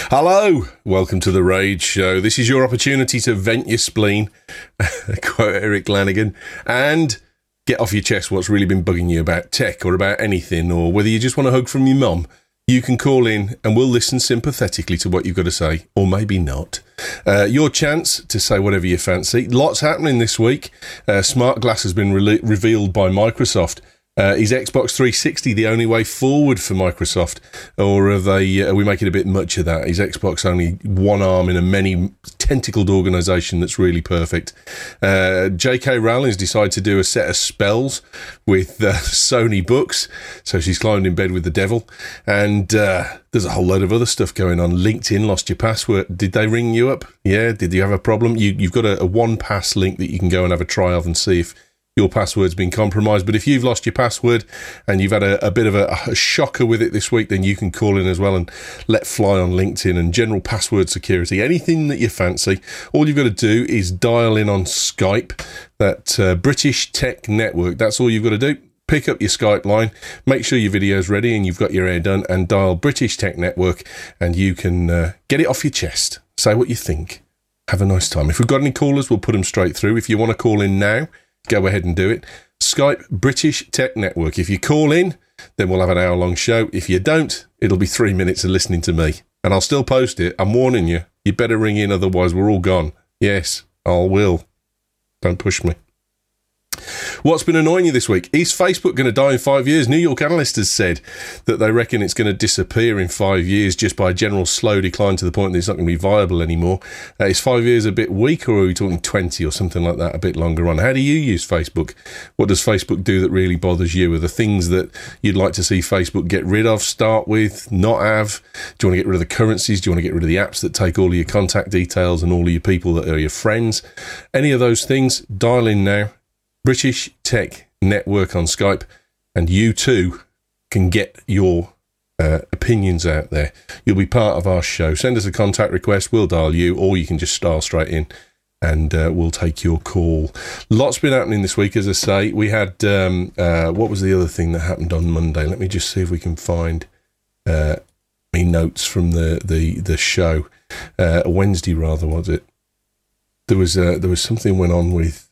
Hello, welcome to The Rage Show. This is your opportunity to vent your spleen, quote Eric Lanigan, and get off your chest what's really been bugging you about tech or about anything, or whether you just want a hug from your mum. You can call in and we'll listen sympathetically to what you've got to say, or maybe not. Your chance to say whatever you fancy. Lots happening this week. Smart Glass has been revealed by Microsoft. Is Xbox 360 the only way forward for Microsoft, or are we making a bit much of that? Is Xbox only one arm in a many tentacled organisation that's really perfect? J.K. Rowling's decided to do a set of spells with Sony books, so she's climbed in bed with the devil, and there's a whole load of other stuff going on. LinkedIn lost your password. Did they ring you up? Yeah, did you have a problem? You've got a one-pass link that you can go and have a try of and see if your password's been compromised. But if you've lost your password and you've had a bit of a shocker with it this week, then you can call in as well and let fly on LinkedIn and general password security, anything that you fancy. All you've got to do is dial in on Skype, that British Tech Network. That's all you've got to do. Pick up your Skype line, make sure your video's ready and you've got your hair done, and dial British Tech Network, and you can get it off your chest. Say what you think. Have a nice time. If we've got any callers, we'll put them straight through. If you want to call in now, go ahead and do it. Skype British Tech Network. If you call in, then we'll have an hour-long show. If you don't, it'll be 3 minutes of listening to me. And I'll still post it. I'm warning you. You better ring in, otherwise we're all gone. Yes, I will. Don't push me. What's been annoying you this week? Is Facebook going to die in 5 years? New York analyst has said that they reckon it's going to disappear in 5 years just by a general slow decline to the point that it's not going to be viable anymore. Is 5 years a bit weak, or are we talking 20 or something like that, a bit longer on? How do you use Facebook? What does Facebook do that really bothers you? Are the things that you'd like to see Facebook get rid of, start with, not have? Do you want to get rid of the currencies? Do you want to get rid of the apps that take all of your contact details and all of your people that are your friends? Any of those things, dial in now. British Tech Network on Skype, and you too can get your opinions out there. You'll be part of our show. Send us a contact request, we'll dial you, or you can just dial straight in and we'll take your call. Lots been happening this week, as I say. We had, what was the other thing that happened on Monday? Let me just see if we can find me notes from the show. Wednesday, rather, was it? There was something went on with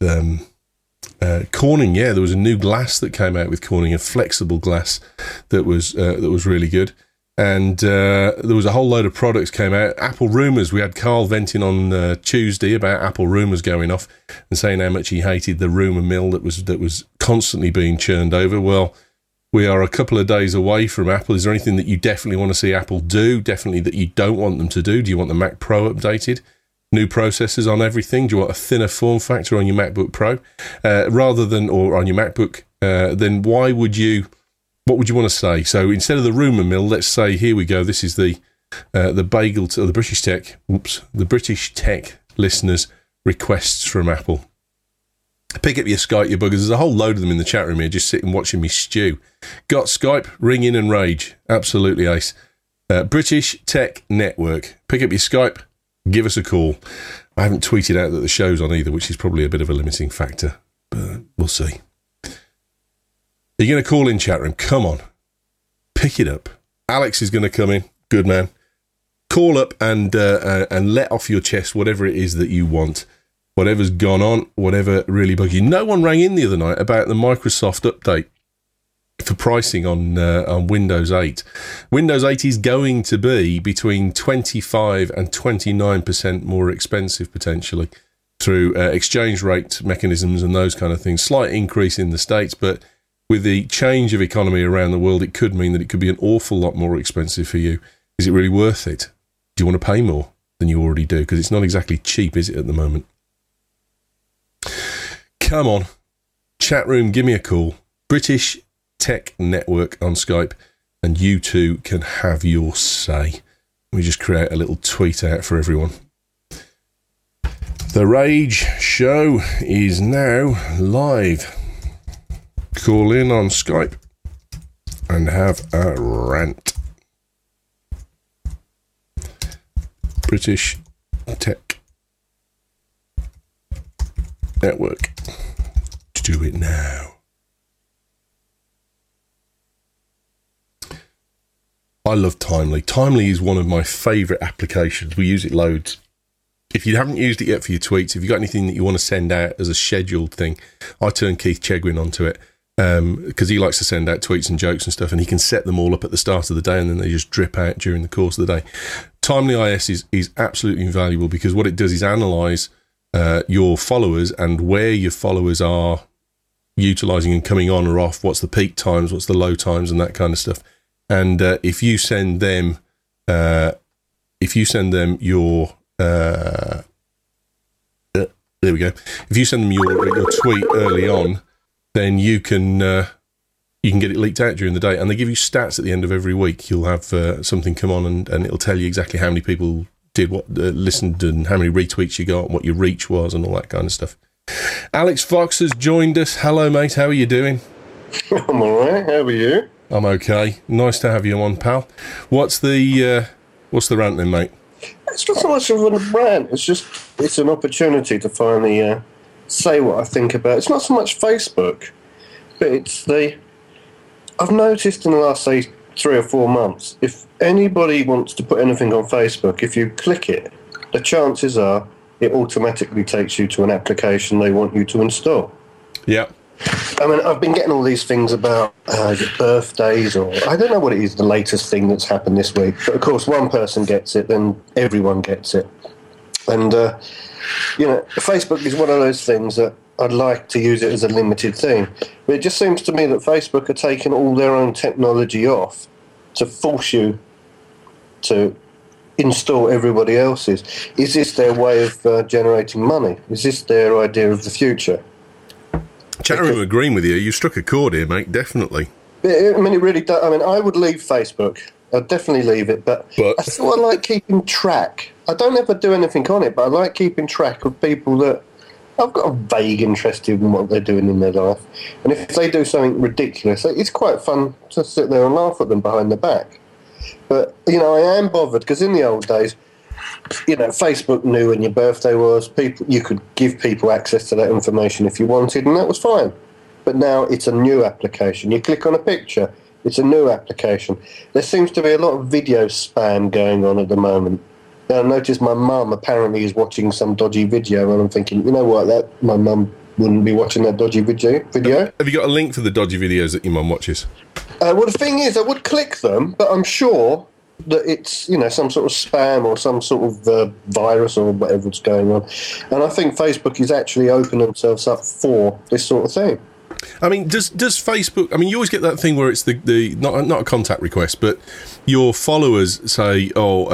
Corning. Yeah, there was a new glass that came out with Corning, a flexible glass that was really good, and there was a whole load of products came out. Apple rumours. We had Carl venting on Tuesday about Apple rumours going off and saying how much he hated the rumour mill that was constantly being churned over. Well, we are a couple of days away from Apple. Is there anything that you definitely want to see Apple do? Definitely that you don't want them to do? Do you want the Mac Pro updated? New processors on everything? Do you want a thinner form factor on your MacBook Pro rather than, or on your MacBook? Then what would you want to say? So instead of the rumour mill, let's say, here we go. This is the bagel to the British Tech listeners' requests from Apple. Pick up your Skype, you buggers. There's a whole load of them in the chat room here, just sitting watching me stew. Got Skype? Ring in and rage. Absolutely ace. British Tech Network. Pick up your Skype. Give us a call. I haven't tweeted out that the show's on either, which is probably a bit of a limiting factor, but we'll see. Are you going to call in, chat room? Come on. Pick it up. Alex is going to come in. Good man. Call up and let off your chest whatever it is that you want. Whatever's gone on, whatever really bugs you. No one rang in the other night about the Microsoft update for pricing on Windows 8. Windows 8 is going to be between 25 and 29% more expensive, potentially, through exchange rate mechanisms and those kind of things. Slight increase in the States, but with the change of economy around the world, it could mean that it could be an awful lot more expensive for you. Is it really worth it? Do you want to pay more than you already do? Because it's not exactly cheap, is it, at the moment? Come on. Chat room, give me a call. British Tech Network on Skype, and you too can have your say. Let me just create a little tweet out for everyone. The Rage Show is now live. Call in on Skype and have a rant. British Tech Network. Do it now. I love Timely. Timely is one of my favourite applications. We use it loads. If you haven't used it yet for your tweets, if you've got anything that you want to send out as a scheduled thing, I turn Keith Chegwin onto it because he likes to send out tweets and jokes and stuff, and he can set them all up at the start of the day and then they just drip out during the course of the day. Timely IS is absolutely invaluable because what it does is analyse your followers and where your followers are utilising and coming on or off, what's the peak times, what's the low times and that kind of stuff. And if you send them your there we go. If you send them your tweet early on, then you can get it leaked out during the day, and they give you stats at the end of every week. You'll have something come on, and it'll tell you exactly how many people did what, listened, and how many retweets you got, and what your reach was, and all that kind of stuff. Alex Fox has joined us. Hello, mate. How are you doing? I'm all right. How are you? I'm okay. Nice to have you on, pal. What's the rant then, mate? It's not so much of a rant. It's an opportunity to finally say what I think about. It's not so much Facebook, but it's I've noticed in the last, say, 3 or 4 months, if anybody wants to put anything on Facebook, if you click it, the chances are it automatically takes you to an application they want you to install. Yeah. I mean, I've been getting all these things about your birthdays, or I don't know what it is, the latest thing that's happened this week. But, of course, one person gets it, then everyone gets it. And, Facebook is one of those things that I'd like to use it as a limited thing. But it just seems to me that Facebook are taking all their own technology off to force you to install everybody else's. Is this their way of generating money? Is this their idea of the future? I'm agreeing with you. You struck a chord here, mate, definitely. I mean, it really does. I mean, I would leave Facebook. I'd definitely leave it, but I sort of like keeping track. I don't ever do anything on it, but I like keeping track of people that I've got a vague interest in what they're doing in their life. And if they do something ridiculous, it's quite fun to sit there and laugh at them behind their back. But, I am bothered, because in the old days, Facebook knew when your birthday was. You could give people access to that information if you wanted, and that was fine. But now it's a new application. You click on a picture, it's a new application. There seems to be a lot of video spam going on at the moment. I noticed my mum apparently is watching some dodgy video, and I'm thinking, you know what, my mum wouldn't be watching that dodgy video. Have you got a link for the dodgy videos that your mum watches? Well, the thing is, I would click them, but I'm sure that it's, some sort of spam or some sort of virus or whatever's going on. And I think Facebook is actually opening themselves up for this sort of thing. I mean, does Facebook... I mean, you always get that thing where it's the not a contact request, but your followers say,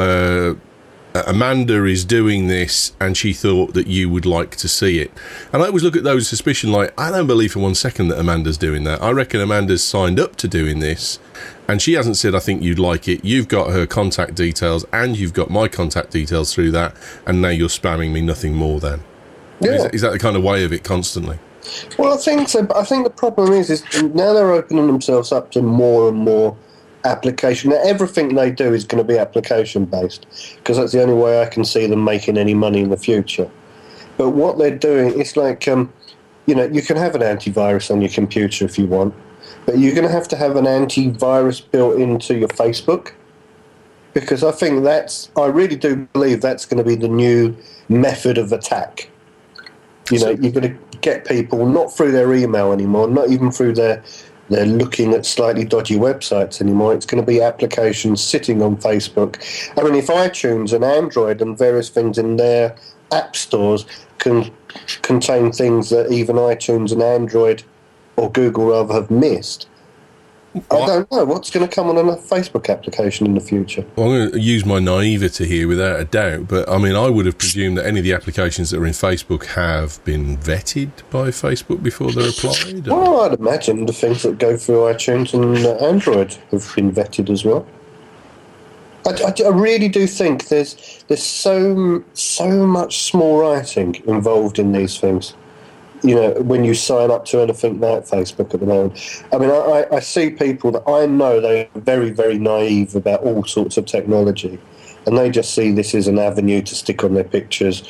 Amanda is doing this and she thought that you would like to see it. And I always look at those with suspicion, like, I don't believe for 1 second that Amanda's doing that. I reckon Amanda's signed up to doing this and she hasn't said, I think you'd like it. You've got her contact details and you've got my contact details through that, and now you're spamming me, nothing more then. Yeah. Is that the kind of way of it constantly? Well, I think so, but I think the problem is now they're opening themselves up to more and more application. Now, everything they do is going to be application based, because that's the only way I can see them making any money in the future. But what they're doing, it's like, you can have an antivirus on your computer if you want, but you're going to have an antivirus built into your Facebook, because I think I really do believe that's going to be the new method of attack. You're going to get people not through their email anymore, not even through they're looking at slightly dodgy websites anymore. It's going to be applications sitting on Facebook. I mean, if iTunes and Android and various things in their app stores can contain things that even iTunes and Android, or Google rather, have missed, I don't know what's going to come on a Facebook application in the future. Well, I'm going to use my naivety here without a doubt, but I mean, I would have presumed that any of the applications that are in Facebook have been vetted by Facebook before they're applied. Well, I'd imagine the things that go through iTunes and Android have been vetted as well. I really do think there's so much small writing involved in these things. When you sign up to anything like Facebook at the moment. I mean, I see people that I know they're very, very naive about all sorts of technology, and they just see this as an avenue to stick on their pictures,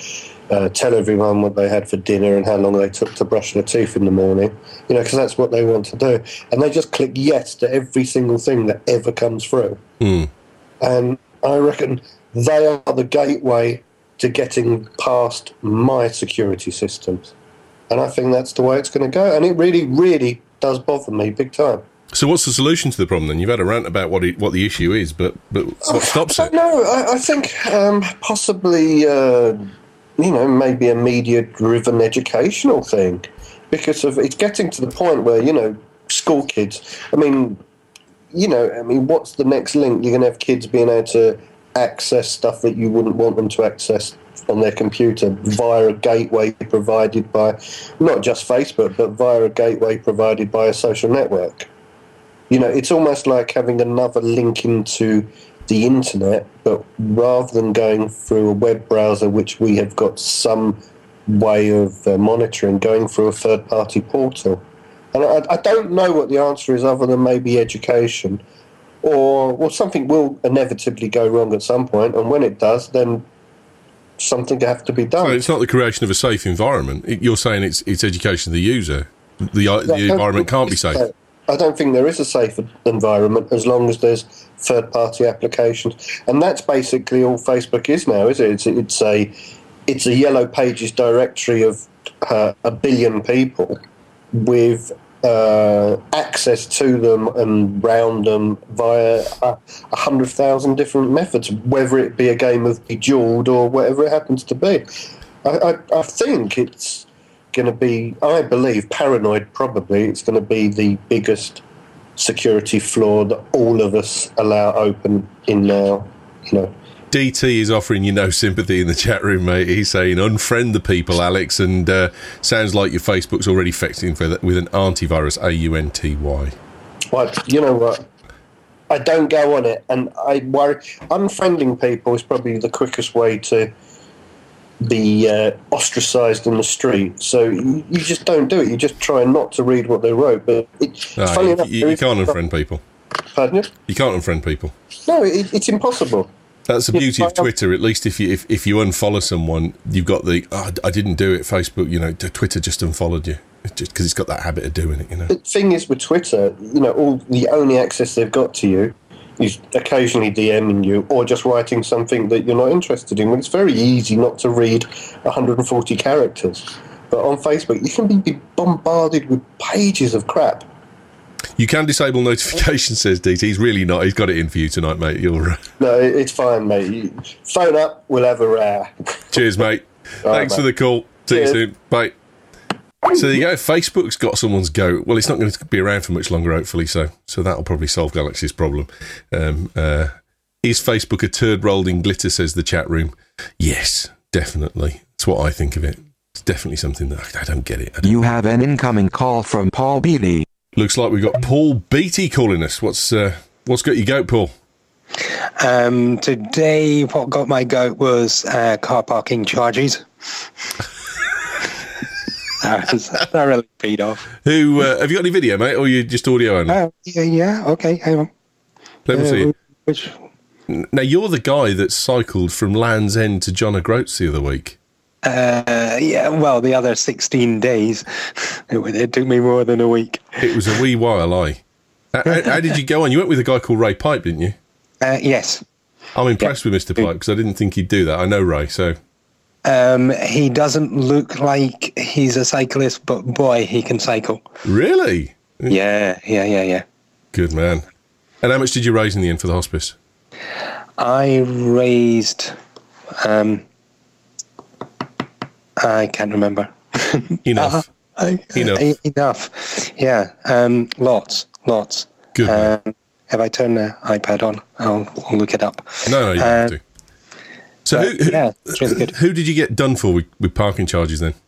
tell everyone what they had for dinner and how long they took to brush their teeth in the morning, because that's what they want to do. And they just click yes to every single thing that ever comes through. And I reckon they are the gateway to getting past my security systems. And I think that's the way it's going to go. And it really, really does bother me big time. So what's the solution to the problem then? You've had a rant about what the issue is, but what stops it? No, I think possibly, maybe a media-driven educational thing. Because it's getting to the point where, school kids, what's the next link? You're going to have kids being able to access stuff that you wouldn't want them to access on their computer via a gateway provided by not just Facebook, but via a gateway provided by a social network. It's almost like having another link into the internet, but rather than going through a web browser, which we have got some way of monitoring, going through a third-party portal. And I don't know what the answer is other than maybe education, or something will inevitably go wrong at some point, and when it does, then something have to be done. So it's not the creation of a safe environment. You're saying it's education of the user. The environment can't be safe. I don't think there is a safe environment as long as there's third-party applications, and that's basically all Facebook is now, is it? It's a yellow pages directory of 1 billion people with access to them and round them via 100,000 different methods, whether it be a game of Bejeweled or whatever it happens to be. I think it's going to be, I believe, paranoid probably, it's going to be the biggest security flaw that all of us allow open in now, DT is offering you no sympathy in the chat room, mate. He's saying, unfriend the people, Alex, and sounds like your Facebook's already fixing with an antivirus, AUNTY. Well, you know what? I don't go on it, and I worry. Unfriending people is probably the quickest way to be ostracised in the street. So you just don't do it. You just try not to read what they wrote. But funny enough, you can't unfriend people. Pardon you? You can't unfriend people. No, it's impossible. That's the beauty of Twitter. At least if you unfollow someone, you've got I didn't do it. Facebook, Twitter just unfollowed you just because it's got that habit of doing it. The thing is with Twitter, the only access they've got to you is occasionally DMing you or just writing something that you're not interested in. Well, it's very easy not to read 140 characters, but on Facebook you can be bombarded with pages of crap. You can disable notifications, says DT. He's really not. He's got it in for you tonight, mate. No, it's fine, mate. Phone up, we'll have a row. Cheers, mate. Thanks for the call. See you soon. Bye. So there you go. Facebook's got someone's goat. Well, it's not going to be around for much longer, hopefully, so that'll probably solve Galaxy's problem. Is Facebook a turd rolled in glitter, says the chat room. Yes, definitely. That's what I think of it. It's definitely something that I don't get it. You have an incoming call from Paul Beatty. Looks like we've got Paul Beatty calling us. What's got your goat, Paul? Today, what got my goat was car parking charges. I was thoroughly peed off. Who have you got any video, mate, or you just audio only? Yeah. Okay, hang on. Let me see. Which? Now you're the guy that cycled from Land's End to John O'Groats the other week. Well, the other 16 days. It took me more than a week. It was a wee while, How did you go on? You went with a guy called Ray Pipe, didn't you? Yes. I'm impressed with Mr. Pipe because I didn't think he'd do that. I know Ray, so... he doesn't look like he's a cyclist, but boy, he can cycle. Really? Yeah. Good man. And how much did you raise in the end for the hospice? I raised... I can't remember. Enough. Enough. Yeah. Lots. Good. Have I turned the iPad on? I'll look it up. No, you don't have to. So it's really good. Who did you get done for with parking charges then?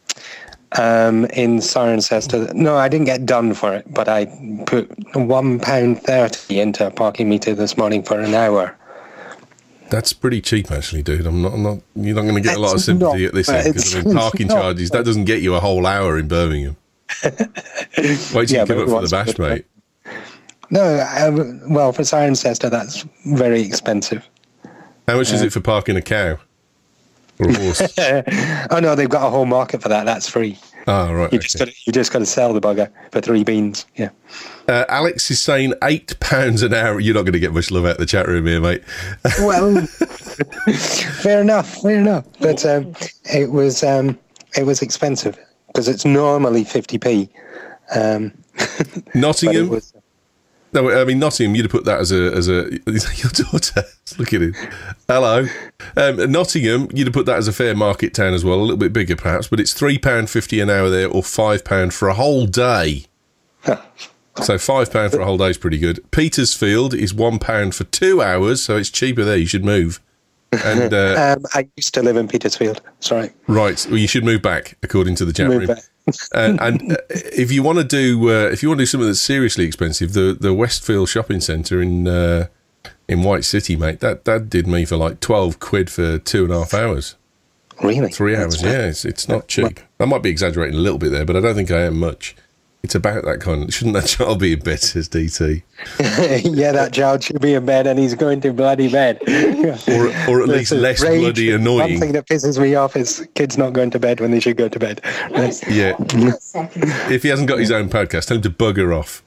In Cirencester. No, I didn't get done for it, but I put £1.30 into a parking meter this morning for an hour. That's pretty cheap, actually, dude. You're not going to get a lot of sympathy at this end because parking charges. That doesn't get you a whole hour in Birmingham. Wait till you come up for the bash, mate. No, well, for Cirencester, that's very expensive. How much is it for parking a cow? Or a horse? Oh no, they've got a whole market for that. That's free. Oh, right. You just got to sell the bugger for 3 beans. Yeah. Alex is saying £8 an hour. You're not going to get much love out of the chat room here, mate. Well, fair enough. But it was expensive because it's normally 50p. Nottingham. But it was, No, I mean Nottingham. You'd have put that as a. Is that your daughter? Look at it. Hello, Nottingham. You'd have put that as a fair market town as well, a little bit bigger perhaps. But it's £3.50 an hour there, or £5 for a whole day. So £5 for a whole day is pretty good. Petersfield is £1 for 2 hours, so it's cheaper there. You should move. And I used to live in Petersfield. Sorry. Right. Well, you should move back, according to the chat room. And if you want to do something that's seriously expensive, the Westfield Shopping Centre in White City, mate, that did me for like £12 for 2.5 hours. Really? 3 hours. Yeah, it's not cheap. I might be exaggerating a little bit there, but I don't think I am much. It's about that kind of... Shouldn't that child be in bed, says DT? Yeah, that child should be in bed and he's going to bloody bed. or at least less bloody annoying. One thing that pisses me off is kids not going to bed when they should go to bed. Yeah. If he hasn't got his own podcast, tell him to bugger off.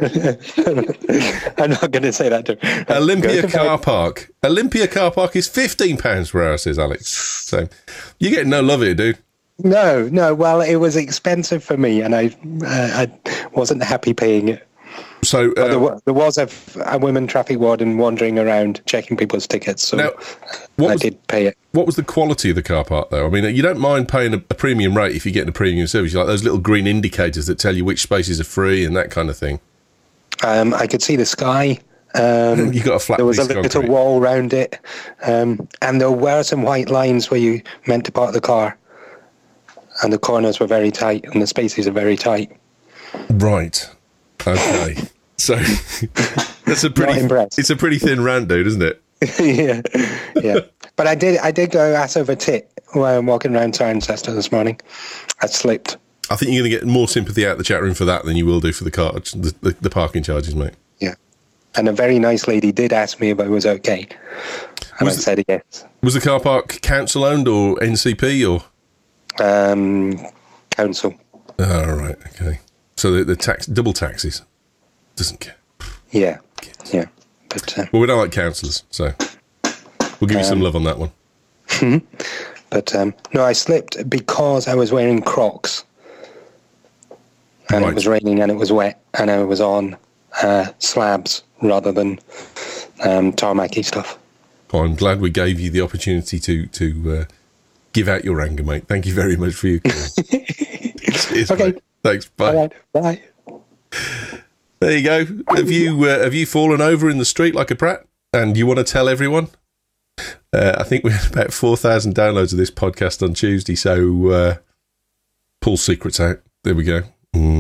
I'm not going to say that to him. Olympia Car Park. Olympia Car Park is £15 per hour, says Alex. So you're getting no love here, dude. No. Well, it was expensive for me, and I wasn't happy paying it. So there was a women traffic warden wandering around checking people's tickets, so now, I did pay it. What was the quality of the car park, though? I mean, you don't mind paying a premium rate if you're getting a premium service. You like those little green indicators that tell you which spaces are free and that kind of thing. I could see the sky. You got a flat. There was a little wall around it, and there were some white lines where you meant to park the car. And the corners were very tight, and the spaces are very tight. Right. Okay. So that's a pretty. It's a pretty thin rant, dude, isn't it? Yeah. But I did go ass over tit while I'm walking around Cirencester this morning. I slipped. I think you're going to get more sympathy out of the chat room for that than you will do for the parking charges, mate. Yeah. And a very nice lady did ask me if I was okay, and I said yes. Was the car park council owned or NCP or? Council. Oh, right, okay. So the tax, double taxes, doesn't care. Yeah. But well, we don't like councillors, so we'll give you some love on that one. But no, I slipped because I was wearing Crocs, and It was raining and it was wet, and I was on slabs rather than tarmacy stuff. Oh, I'm glad we gave you the opportunity to give out your anger, mate. Thank you very much for your call. Cheers, okay. Mate. Thanks. Bye. All right. Bye. There you go. Have you fallen over in the street like a prat? And you want to tell everyone? I think we had about 4,000 downloads of this podcast on Tuesday, so Paul's secret's out. There we go.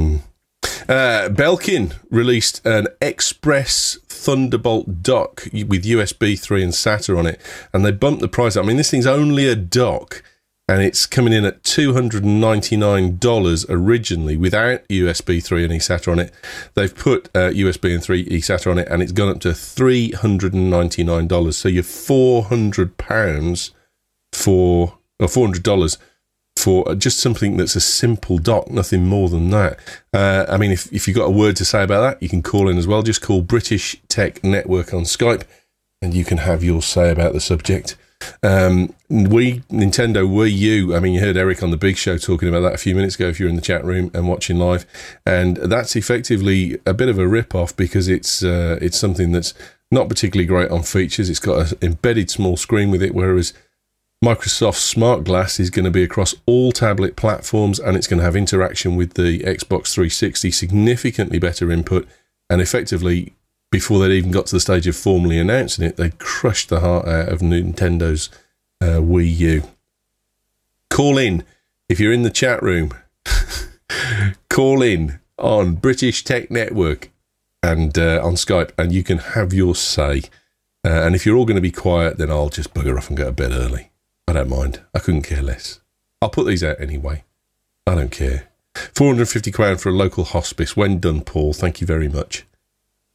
Belkin released an Express Thunderbolt dock with USB 3 and SATA on it, and they bumped the price up. I mean, this thing's only a dock, and it's coming in at $299 originally without USB 3 and eSATA on it. They've put USB and 3 eSATA on it, and it's gone up to $399. So you're £400 for, or $400 for just something that's a simple dock, nothing more than that. I mean, if you've got a word to say about that, you can call in as well. Just call British Tech Network on Skype, and you can have your say about the subject. Nintendo Wii U, I mean, you heard Eric on the Big Show talking about that a few minutes ago if you're in the chat room and watching live, and that's effectively a bit of a rip-off because it's something that's not particularly great on features. It's got an embedded small screen with it, whereas Microsoft's Smart Glass is going to be across all tablet platforms, and it's going to have interaction with the Xbox 360, significantly better input, and effectively, before they'd even got to the stage of formally announcing it, they crushed the heart out of Nintendo's Wii U. Call in if you're in the chat room. Call in on British Tech Network and on Skype, and you can have your say. And if you're all going to be quiet, then I'll just bugger off and go to bed early. I don't mind. I couldn't care less. I'll put these out anyway. I don't care. £450 for a local hospice. When done, Paul. Thank you very much.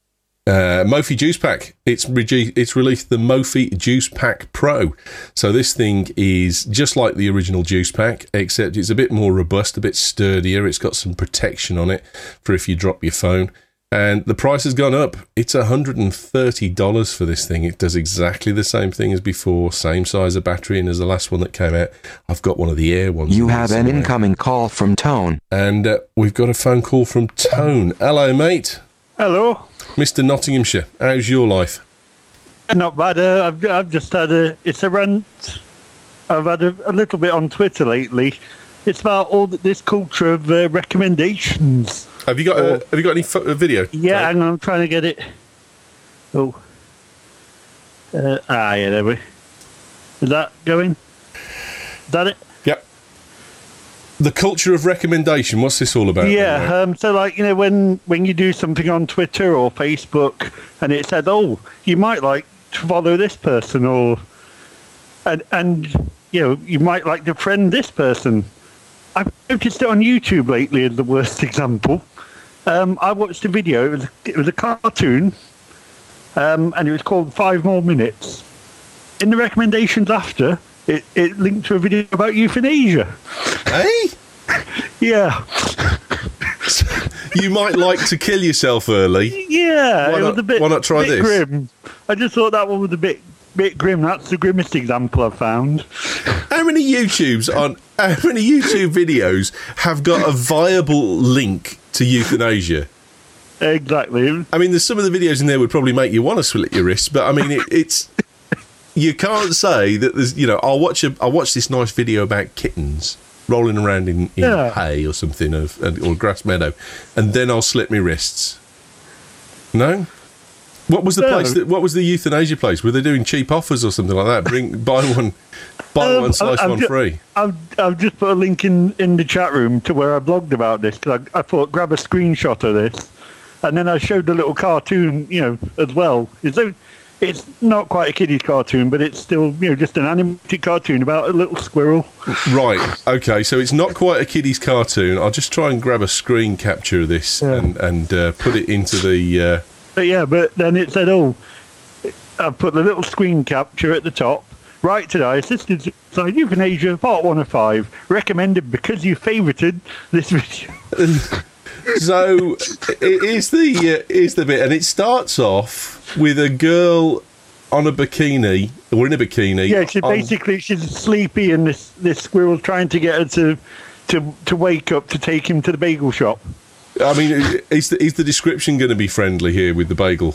Mophie Juice Pack. It's released the Mophie Juice Pack Pro. So this thing is just like the original Juice Pack, except it's a bit more robust, a bit sturdier. It's got some protection on it for if you drop your phone. And the price has gone up. It's $130 for this thing. It does exactly the same thing as before, same size of battery, and as the last one that came out, I've got one of the Air ones. You have an incoming call from Tone. And we've got a phone call from Tone. Hello, mate. Hello. Mr. Nottinghamshire, how's your life? Not bad. I've just had it's a rant. I've had a little bit on Twitter lately. It's about all this culture of recommendations. Have you got any video? Yeah, hang on, I'm trying to get it. Oh. Yeah, there we. Is that going? Is that it? Yep. The culture of recommendation. What's this all about? Yeah. So, like, when you do something on Twitter or Facebook, and it said, "Oh, you might like to follow this person," or and you might like to friend this person. I've noticed it on YouTube lately as the worst example. I watched a video. It was a cartoon, and it was called 5 More Minutes. In the recommendations after, it linked to a video about euthanasia. Hey? Yeah. You might like to kill yourself early. Yeah, it was a bit. Why not try bit this? Grim. I just thought that one was a bit grim. That's the grimmest example I've found. How many YouTube videos have got a viable link to euthanasia? Exactly. I mean, there's some of the videos in there would probably make you want to slit your wrists, but I mean, it's you can't say that there's. I'll watch this nice video about kittens rolling around in hay or something, or grass meadow, and then I'll slit my wrists. No. What was the place? What was the euthanasia place? Were they doing cheap offers or something like that? Buy one, slice one free. I've just put a link in the chat room to where I blogged about this, because I thought grab a screenshot of this, and then I showed the little cartoon, as well. It's not quite a kiddie cartoon, but it's still, just an animated cartoon about a little squirrel. Right. Okay. So it's not quite a kiddie's cartoon. I'll just try and grab a screen capture of this and put it into the. But then it said, I put the little screen capture at the top. Right today, assisted suicide euthanasia, part 1 of 5. Recommended because you favorited this video. So here's the bit, and it starts off with a girl on a bikini, or in a bikini. Yeah, she's sleepy, and this squirrel's trying to get her to wake up to take him to the bagel shop. I mean, is the description going to be friendly here with the bagel?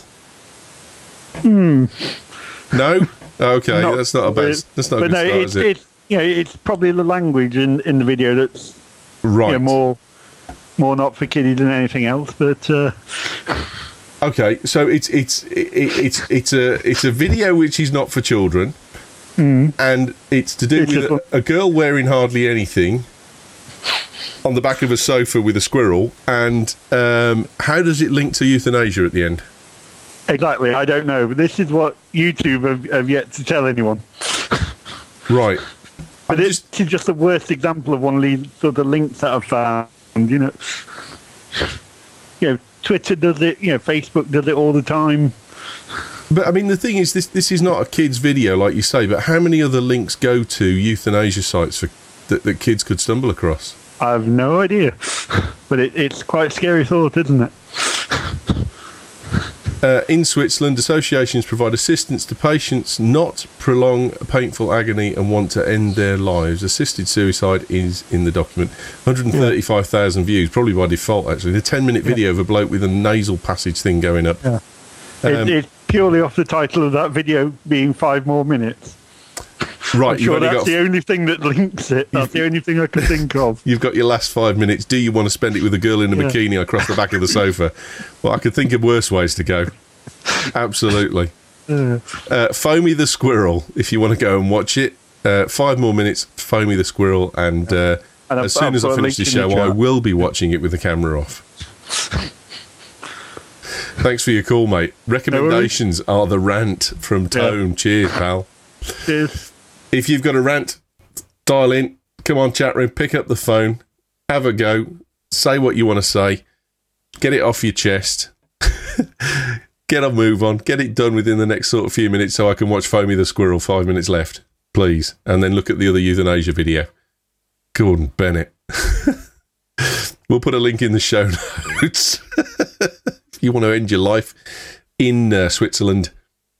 No? Okay, that's not a good start, is it? It's probably the language in the video that's right. More not for kiddies than anything else, but. Okay, so it's a video which is not for children, and it's to do with a girl wearing hardly anything on the back of a sofa with a squirrel, and how does it link to euthanasia at the end? Exactly, I don't know, but this is what YouTube have yet to tell anyone. Right. But this is just the worst example of one of these sort of links that I've found, Twitter does it, Facebook does it all the time. But, I mean, the thing is, this is not a kid's video, like you say, but how many other links go to euthanasia sites that kids could stumble across? I have no idea. But it's quite a scary thought, isn't it? In Switzerland, associations provide assistance to patients not prolong painful agony and want to end their lives. Assisted suicide is in the document. 135,000 views, probably by default, actually. The 10-minute video of a bloke with a nasal passage thing going up. Yeah. It's purely off the title of that video being 5 more minutes. Right, I'm sure that's the only thing that links it. That's the only thing I can think of. You've got your last 5 minutes. Do you want to spend it with a girl in a bikini across the back of the sofa? Well, I could think of worse ways to go. Absolutely. Foamy the Squirrel, if you want to go and watch it. 5 more minutes, Foamy the Squirrel, and as soon as I finish the show, I will be watching it with the camera off. Thanks for your call, mate. Recommendations are the rant from Tone. Cheers, pal. Cheers. If you've got a rant, dial in. Come on, chat room, pick up the phone, have a go, say what you want to say, get it off your chest. Get on, move on. Get it done within the next sort of few minutes so I can watch Foamy the Squirrel. 5 minutes left, please. And then look at the other euthanasia video. Gordon Bennett. We'll put a link in the show notes. If you want to end your life in Switzerland,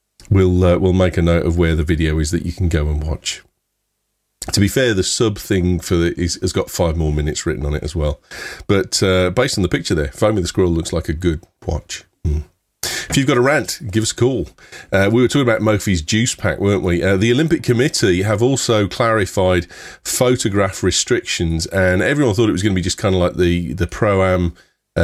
we'll make a note of where the video is that you can go and watch. To be fair, the sub thing has got 5 more minutes written on it as well. But based on the picture there, Foamy the Squirrel looks like a good watch. If you've got a rant, give us a call. We were talking about Mophie's juice pack, weren't we? The Olympic Committee have also clarified photograph restrictions, and everyone thought it was going to be just kind of like the Pro-Am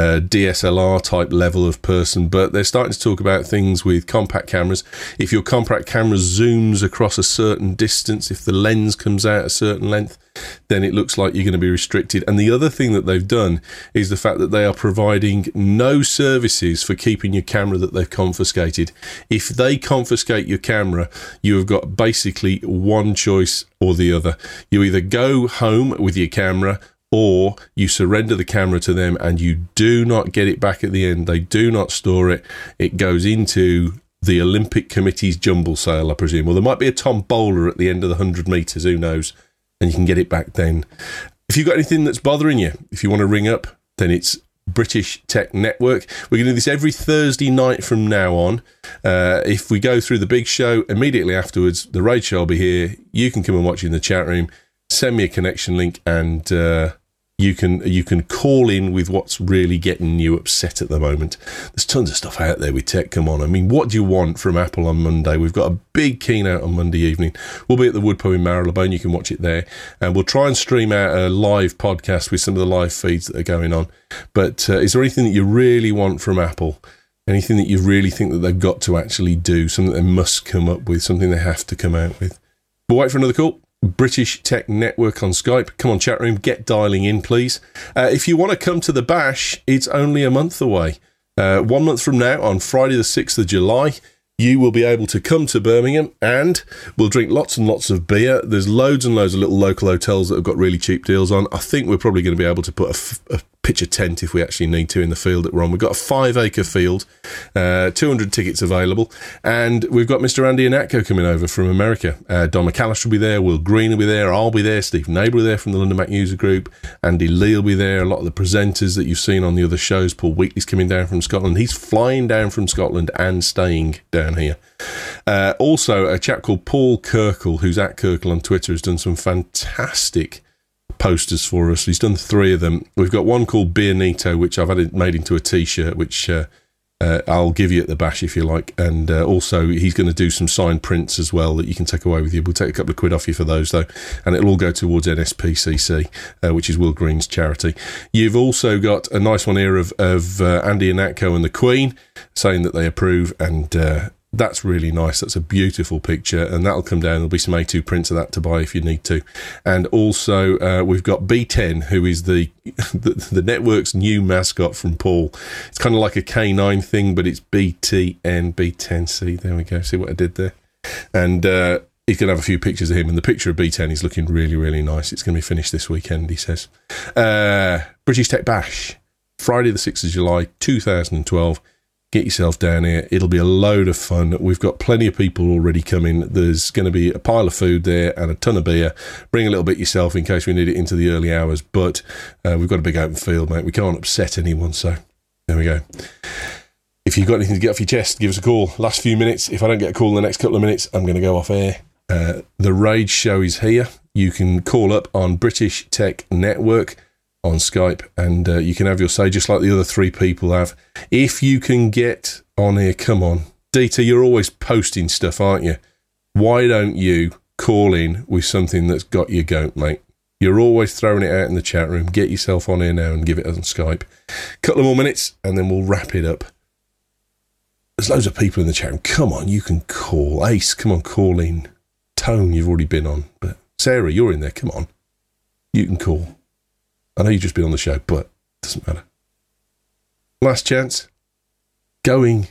DSLR type level of person, but they're starting to talk about things with compact cameras. If your compact camera zooms across a certain distance, if the lens comes out a certain length, then it looks like you're going to be restricted. And the other thing that they've done is the fact that they are providing no services for keeping your camera that they've confiscated. If they confiscate your camera, you have got basically one choice or the other. You either go home with your camera, or you surrender the camera to them and you do not get it back at the end. They do not store it. It goes into the Olympic Committee's jumble sale, I presume. Well, there might be a tombola at the end of the 100 metres, who knows? And you can get it back then. If you've got anything that's bothering you, if you want to ring up, then it's British Tech Network. We're going to do this every Thursday night from now on. If we go through the big show, immediately afterwards, the Raid Show will be here. You can come and watch in the chat room. Send me a connection link, and you can call in with what's really getting you upset at the moment. There's tons of stuff out there with tech. Come on, I mean, what do you want from Apple on Monday? We've got a big keynote on Monday evening. We'll be at the Woodpo in Marylebone. You can watch it there, and we'll try and stream out a live podcast with some of the live feeds that are going on. But is there anything that you really want from Apple? Anything that you really think that they've got to actually do? Something they must come up with? Something they have to come out with? We'll wait for another call. British Tech Network on Skype. Come on, chat room, get dialing in, please. If you want to come to the bash, it's only a month away. 1 month from now, on Friday the 6th of July, you will be able to come to Birmingham and we'll drink lots and lots of beer. There's loads and loads of little local hotels that have got really cheap deals on. I think we're probably going to be able to put a pitch a tent if we actually need to in the field that we're on. We've got a 5-acre field, 200 tickets available, and we've got Mr. Andy Ihnatko coming over from America. Don McAllister will be there, Will Green will be there, I'll be there, Steve Neighbour will be there from the London Mac User Group, Andy Lee will be there, a lot of the presenters that you've seen on the other shows. Paul Wheatley's coming down from Scotland. He's flying down from Scotland and staying down here. Also, a chap called Paul Kirkle, who's at Kirkle on Twitter, has done some fantastic posters for us. He's done 3 of them. We've got one called Beernito, which I've had it made into a t-shirt, which I'll give you at the bash if you like. And also he's going to do some signed prints as well that you can take away with you. We'll take a couple of quid off you for those though, and it'll all go towards NSPCC, which is Will Green's charity. You've also got a nice one here of Andy Ihnatko and the Queen saying that they approve, and that's really nice. That's a beautiful picture, and that'll come down. There'll be some A2 prints of that to buy if you need to. And also, we've got B10, who is the network's new mascot from Paul. It's kind of like a K9 thing, but it's BTN, B10C. There we go. See what I did there? And he's going to have a few pictures of him, and the picture of B10 is looking really, really nice. It's going to be finished this weekend, he says. British Tech Bash, Friday the 6th of July, 2012. Get yourself down here. It'll be a load of fun. We've got plenty of people already coming. There's going to be a pile of food there and a ton of beer. Bring a little bit yourself in case we need it into the early hours. But we've got a big open field, mate. We can't upset anyone. So there we go. If you've got anything to get off your chest, give us a call. Last few minutes. If I don't get a call in the next couple of minutes, I'm going to go off air. The Rage Show is here. You can call up on British Tech Network on Skype, and you can have your say just like the other 3 people have. If you can get on here, come on. Dita, you're always posting stuff, aren't you? Why don't you call in with something that's got your goat, mate? You're always throwing it out in the chat room. Get yourself on here now and give it on Skype. Couple of more minutes, and then we'll wrap it up. There's loads of people in the chat room. Come on, you can call. Ace, come on, call in. Tone, you've already been on. But Sarah, you're in there. Come on. You can call. I know you've just been on the show, but it doesn't matter. Last chance. Going.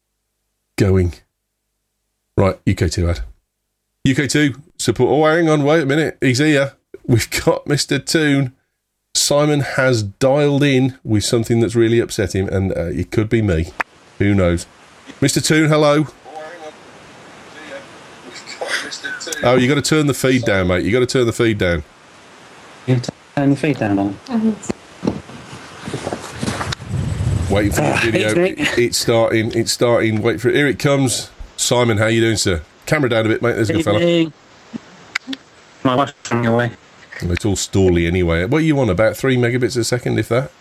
Right, UK2 ad. UK2, support. Oh, hang on, wait a minute. He's here. We've got Mr. Toon. Simon has dialed in with something that's really upset him, and it could be me. Who knows? Mr. Toon, hello. Oh, you got to turn the feed down, mate. You got to turn the feed down. You turn the feed down on. Waiting for the video. It's starting. Wait for it. Here it comes. Simon, how you doing, sir? Camera down a bit, mate. There's a good fella. My wife's running away. Well, it's all stally anyway. What are you on? About 3 megabits a second, if that?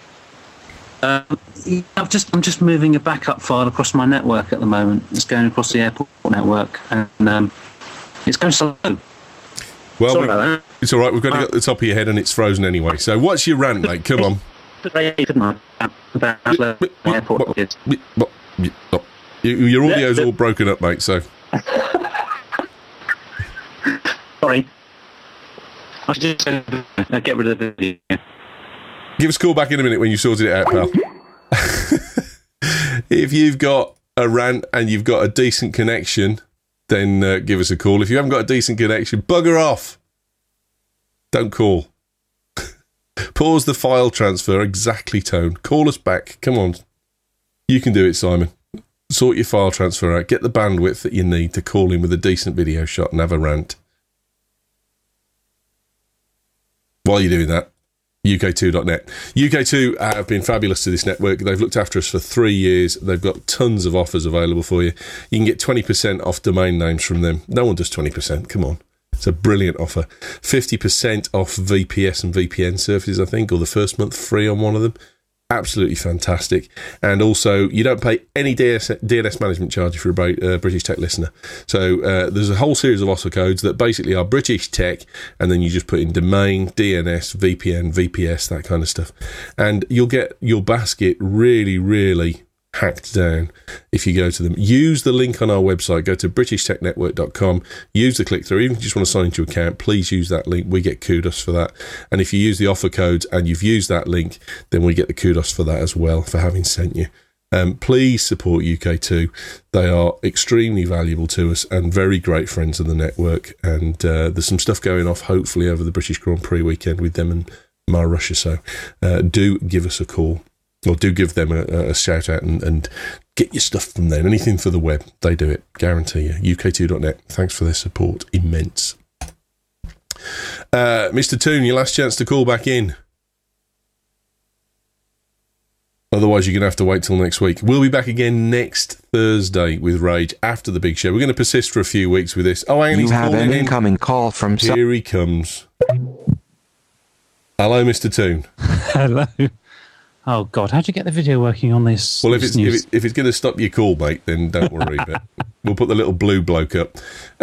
I'm just moving a backup file across my network at the moment. It's going across the airport network, and it's going slow. Well, it's all right. We've got it at the top of your head, and it's frozen anyway. So, what's your rant, mate? Come on. Your audio's all broken up, mate. So. Sorry. I should just get rid of the video. Give us a call back in a minute when you've sorted it out, pal. If you've got a rant and you've got a decent connection, then give us a call. If you haven't got a decent connection, bugger off. Don't call. Pause the file transfer. Exactly, Tone. Call us back. Come on. You can do it, Simon. Sort your file transfer out. Get the bandwidth that you need to call in with a decent video shot and have a rant. While you're doing that, UK2.net. UK2 have been fabulous to this network. They've looked after us for 3 years. They've got tons of offers available for you. You can get 20% off domain names from them. No one does 20%. Come on. It's a brilliant offer. 50% off VPS and VPN services, I think, or the first month free on one of them. Absolutely fantastic. And also, you don't pay any DNS management charge if you're a British Tech listener. So there's a whole series of offer codes that basically are British Tech, and then you just put in domain, DNS, VPN, VPS, that kind of stuff. And you'll get your basket really, really hacked down if you go to them. Use the link on our website. Go to britishtechnetwork.com. Use the click-through. Even if you just want to sign into your account, please use that link. We get kudos for that. And if you use the offer codes and you've used that link, then we get the kudos for that as well, for having sent you. Please support UK2. They are extremely valuable to us and very great friends of the network. And there's some stuff going off, hopefully, over the British Grand Prix weekend with them and Mar Russia. So do give us a call. Or do give them a shout out and get your stuff from them. Anything for the web, they do it. Guarantee you. UK2.net. Thanks for their support. Immense. Mr. Toon, your last chance to call back in. Otherwise, you're going to have to wait till next week. We'll be back again next Thursday with Rage after the big show. We're going to persist for a few weeks with this. Oh, hang on, You have an incoming call from... Here he comes. Hello, Mr. Toon. Hello. Oh, God, how'd you get the video working on this? Well, if it's going to stop your call, mate, then don't worry. But we'll put the little blue bloke up.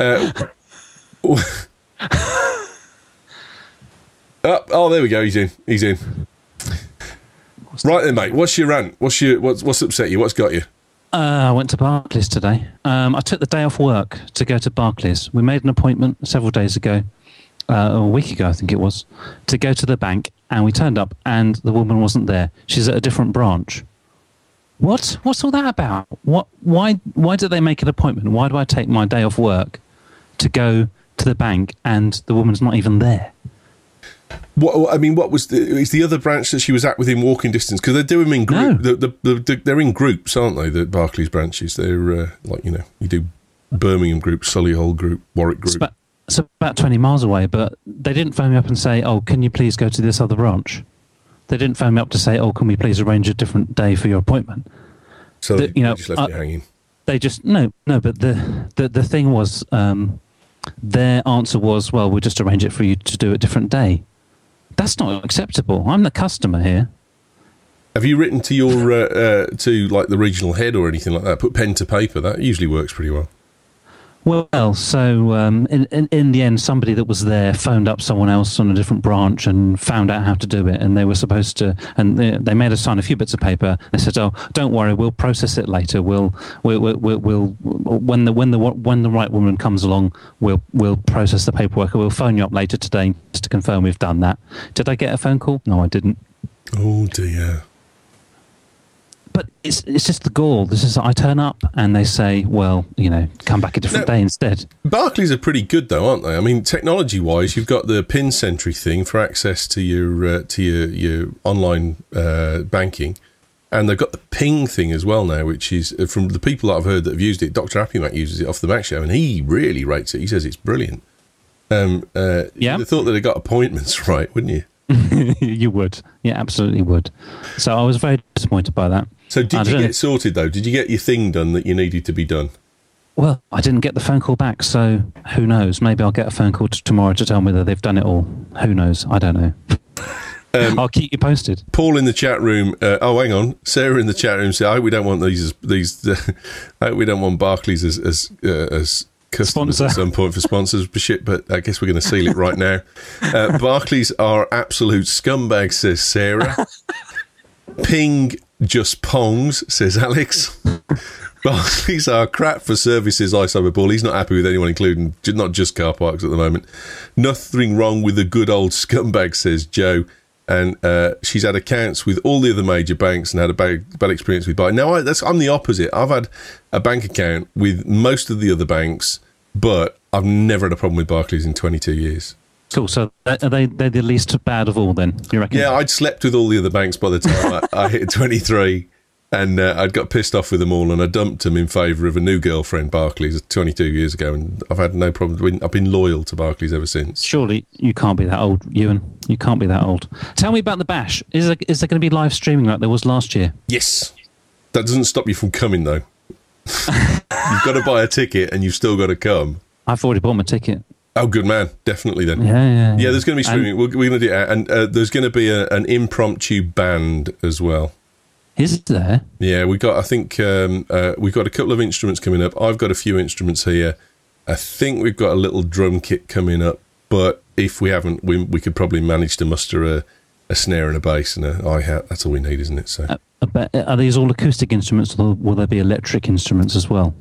Oh, there we go. He's in. Right then, mate. What's your rant? What's upset you? What's got you? I went to Barclays today. I took the day off work to go to Barclays. We made an appointment several days ago. A week ago, I think it was, to go to the bank, and we turned up, and the woman wasn't there. She's at a different branch. What's all that about? Why do they make an appointment? Why do I take my day off work to go to the bank, and the woman's not even there? What was is the other branch that she was at within walking distance? Because they do them in group. No. They're in groups, aren't they? The Barclays branches. They're you do Birmingham group, Solihull group, Warwick group. It's about 20 miles away, but they didn't phone me up and say, "Oh, can you please go to this other branch?" They didn't phone me up to say, "Oh, can we please arrange a different day for your appointment?" So they just left you hanging. They just no. But the thing was, their answer was, "Well, we'll just arrange it for you to do a different day." That's not acceptable. I'm the customer here. Have you written to your to like the regional head or anything like that? Put pen to paper. That usually works pretty well. Well, so in the end, somebody that was there phoned up someone else on a different branch and found out how to do it, and they were supposed to, and they made us sign a few bits of paper. They said, "Oh, don't worry, we'll process it later. We'll when the right woman comes along, we'll process the paperwork. We'll phone you up later today just to confirm we've done that." Did I get a phone call? No, I didn't. Oh dear. But it's just the gall. This is, I turn up and they say, "Well, come back a different day instead." Barclays are pretty good though, aren't they? I mean, technology-wise, you've got the PIN Sentry thing for access to your online banking. And they've got the ping thing as well now, which is, from the people that I've heard that have used it, Dr. Happy Mac uses it off the Mac Show, and he really rates it. He says it's brilliant. You'd have thought that they got appointments right, wouldn't you? You would. Yeah, absolutely would. So I was very disappointed by that. So did you get sorted, though? Did you get your thing done that you needed to be done? Well, I didn't get the phone call back, so who knows? Maybe I'll get a phone call tomorrow to tell me that they've done it all. Who knows? I don't know. I'll keep you posted. Paul in the chat room. Hang on. Sarah in the chat room said, "I hope we don't want these. I hope we don't want Barclays as customers Sponsor. At some point for sponsorship, but I guess we're going to seal it right now. Barclays are absolute scumbags," says Sarah. Ping just pongs, says Alex. Barclays are crap for services, I say, Paul. He's not happy with anyone, including not just car parks at the moment. Nothing wrong with the good old scumbag, says Joe. And she's had accounts with all the other major banks and had a bad experience with Barclays. Now, I'm the opposite. I've had a bank account with most of the other banks, but I've never had a problem with Barclays in 22 years. Cool. So they're the least bad of all, then, you reckon? Yeah, I'd slept with all the other banks by the time I hit 23. And I'd got pissed off with them all, and I dumped them in favour of a new girlfriend, Barclays, 22 years ago, and I've had no problem. I've been loyal to Barclays ever since. Surely you can't be that old, Ewan. You can't be that old. Tell me about the bash. Is there going to be live streaming like there was last year? Yes. That doesn't stop you from coming, though. You've got to buy a ticket, and you've still got to come. I've already bought my ticket. Oh, good man. Definitely, then. Yeah, there's going to be streaming. We're going to do it, and there's going to be an impromptu band as well. Is there? Yeah, we've got a couple of instruments coming up. I've got a few instruments here. I think we've got a little drum kit coming up, but if we haven't, we could probably manage to muster a snare and a bass and a hi-hat. That's all we need, isn't it? So, are these all acoustic instruments, or will there be electric instruments as well?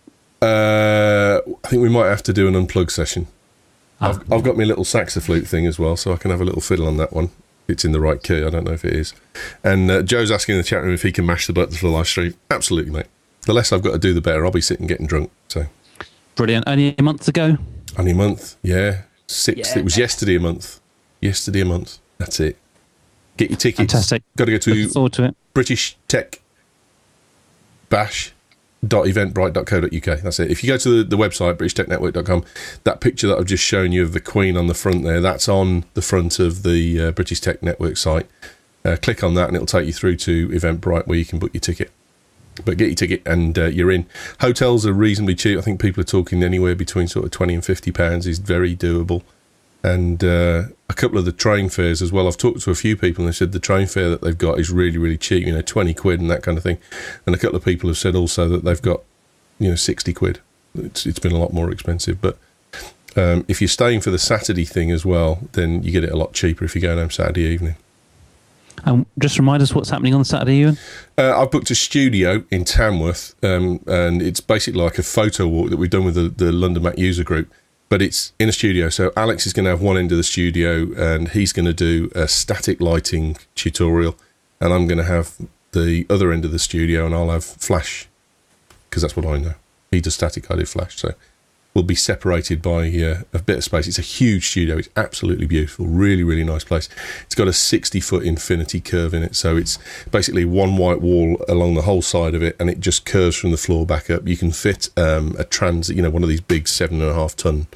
I think we might have to do an unplugged session. I've got my little saxoflute thing as well, so I can have a little fiddle on that one. It's in the right key. I don't know if it is. And Joe's asking in the chat room if he can mash the buttons for the live stream. Absolutely, mate. The less I've got to do, the better. I'll be sitting getting drunk. So brilliant. Only a month to go. Only a month. Yeah, 6th. Yeah, it was yesterday a month. Yesterday a month. That's it. Get your tickets. Fantastic. Got to go to, Looking forward to it. British Tech Bash.eventbrite.co.uk. That's it. If you go to the website, BritishTechNetwork.com, that picture that I've just shown you of the Queen on the front there, that's on the front of the British Tech Network site. Click on that and it'll take you through to Eventbrite where you can book your ticket. But get your ticket and you're in. Hotels are reasonably cheap. I think people are talking anywhere between sort of £20 and £50 is very doable. And a couple of the train fares as well. I've talked to a few people and they said the train fare that they've got is really, really cheap, 20 quid and that kind of thing. And a couple of people have said also that they've got, 60 quid. It's been a lot more expensive. But if you're staying for the Saturday thing as well, then you get it a lot cheaper if you're going home Saturday evening. Just remind us what's happening on the Saturday, Ewan? I've booked a studio in Tamworth, and it's basically like a photo walk that we've done with the London Mac user group. But it's in a studio, so Alex is going to have one end of the studio and he's going to do a static lighting tutorial, and I'm going to have the other end of the studio and I'll have flash, because that's what I know. He does static, I do flash, so we'll be separated by a bit of space. It's a huge studio. It's absolutely beautiful. Really, really nice place. It's got a 60-foot infinity curve in it, so it's basically one white wall along the whole side of it, and it just curves from the floor back up. You can fit a transit, one of these big 7.5-ton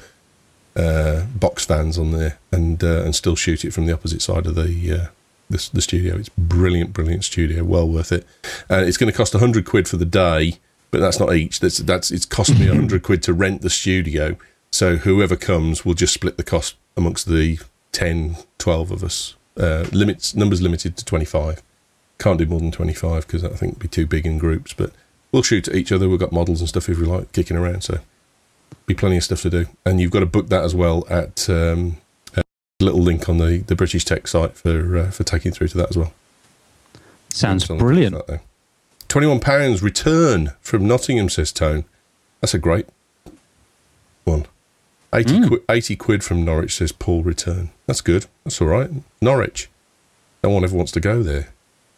box fans on there, and still shoot it from the opposite side of the studio. It's brilliant studio. Well worth it. It's going to cost 100 quid for the day. But that's not each. It's cost me 100 quid to rent the studio. So whoever comes will just split the cost amongst the 10, 12 of us. Numbers limited to 25. Can't do more than 25 because I think it'd be too big in groups. But we'll shoot at each other. We've got models and stuff if we like kicking around. So be plenty of stuff to do. And you've got to book that as well at a little link on the British Tech site for taking through to that as well. Sounds brilliant. £21 return from Nottingham, says Tone. That's a great one. 80 quid from Norwich, says Paul, return. That's good. That's all right. Norwich. No one ever wants to go there.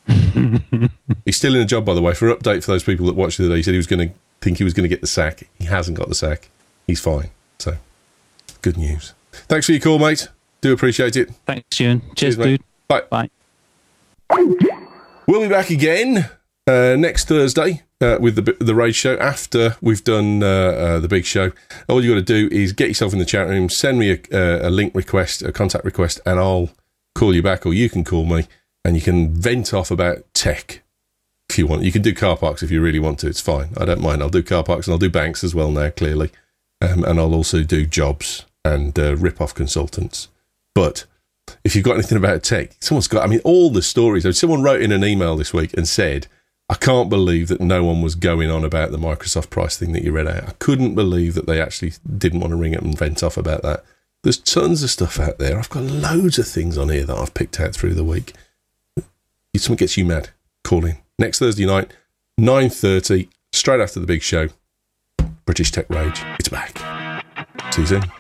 He's still in a job, by the way. For update for those people that watched the other day, he said he was going to get the sack. He hasn't got the sack. He's fine. So, good news. Thanks for your call, mate. Do appreciate it. Thanks, Ewan. Cheers, dude. Bye. Bye. We'll be back again next Thursday with the Rage Show after we've done the big show. All you got to do is get yourself in the chat room, send me a link request, a contact request, and I'll call you back, or you can call me, and you can vent off about tech if you want. You can do car parks if you really want to. It's fine. I don't mind. I'll do car parks and I'll do banks as well now, clearly. And I'll also do jobs and rip-off consultants. But if you've got anything about tech, someone's got, I mean, all the stories. Someone wrote in an email this week and said, I can't believe that no one was going on about the Microsoft price thing that you read out. I couldn't believe that they actually didn't want to ring up and vent off about that. There's tons of stuff out there. I've got loads of things on here that I've picked out through the week. If something gets you mad, call in. Next Thursday night, 9:30, straight after the big show. British Tech Rage. It's back. See you soon.